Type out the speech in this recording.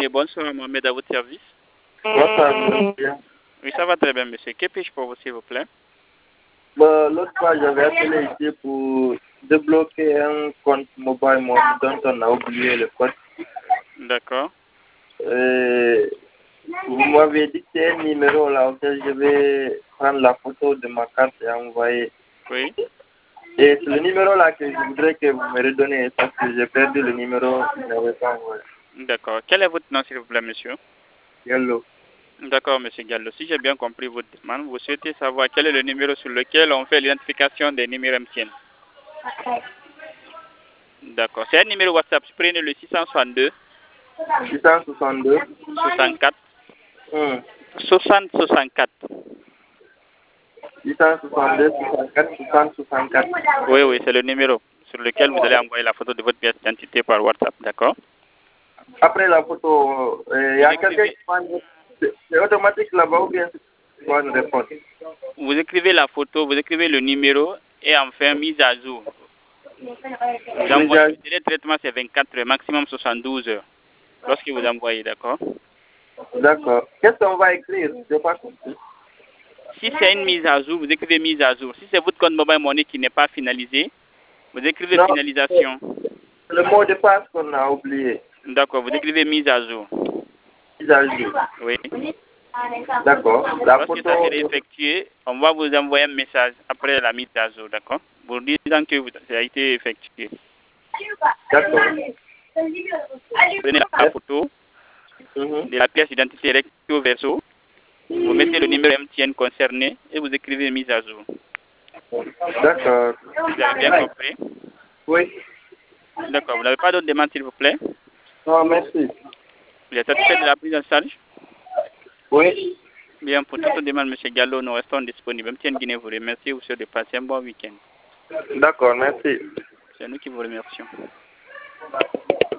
et bonsoir Mohamed à votre service. Bonsoir, monsieur. Oui, ça va très bien, monsieur. Que puis-je pour vous, s'il vous plaît? L'autre fois, j'avais appelé ici pour débloquer un compte mobile money dont on a oublié le code. D'accord. Vous m'avez dicté un numéro là auquel je vais prendre la photo de ma carte et envoyer. Oui. Et c'est le numéro là que je voudrais que vous me redonnez parce que j'ai perdu le numéro, je n'avais pas envoyé. D'accord. Quel est votre nom, s'il vous plaît, monsieur? Yellow. D'accord, monsieur Gallo. Si j'ai bien compris votre demande, vous souhaitez savoir quel est le numéro sur lequel on fait l'identification des numéros MTN. D'accord. C'est un numéro WhatsApp. Prenez le 662 662 64 60 60 64. 662 64 60 64. Oui, oui, c'est le numéro sur lequel vous allez envoyer la photo de votre pièce d'identité par WhatsApp. D'accord? Après la photo, il y a quelqu'un qui prend. C'est automatique là-bas ou bien c'est quoi une réponse? Vous écrivez la photo, vous écrivez le numéro et enfin mise à jour. Vous envoyez le délai de traitement, c'est 24 heures, maximum 72 heures. Lorsque vous envoyez, d'accord? D'accord. Qu'est-ce qu'on va écrire? Je n'ai pas compris. Si c'est une mise à jour, vous écrivez mise à jour. Si c'est votre compte mobile money qui n'est pas finalisé, vous écrivez Non, finalisation. le mot de passe qu'on a oublié. D'accord, vous écrivez mise à jour. Mise à jour. Oui. D'accord. La Lorsque photo. ça sera effectué, on va vous envoyer un message après la mise à jour, d'accord? Pour disant que ça a été effectué. D'accord. Prenez la photo de la pièce d'identité recto verso. Vous mettez le numéro MTN concerné et vous écrivez mise à jour. D'accord. Vous avez bien compris? Oui. D'accord. Vous n'avez pas d'autres demandes, s'il vous plaît? Non, merci. Vous êtes satisfait de la prise en charge? Oui. Bien, pour toute demande, M. Gallo, nous restons disponibles. MTN Guinée vous remercie. Vous souhaite de passer un bon week-end. D'accord, merci. C'est nous qui vous remercions.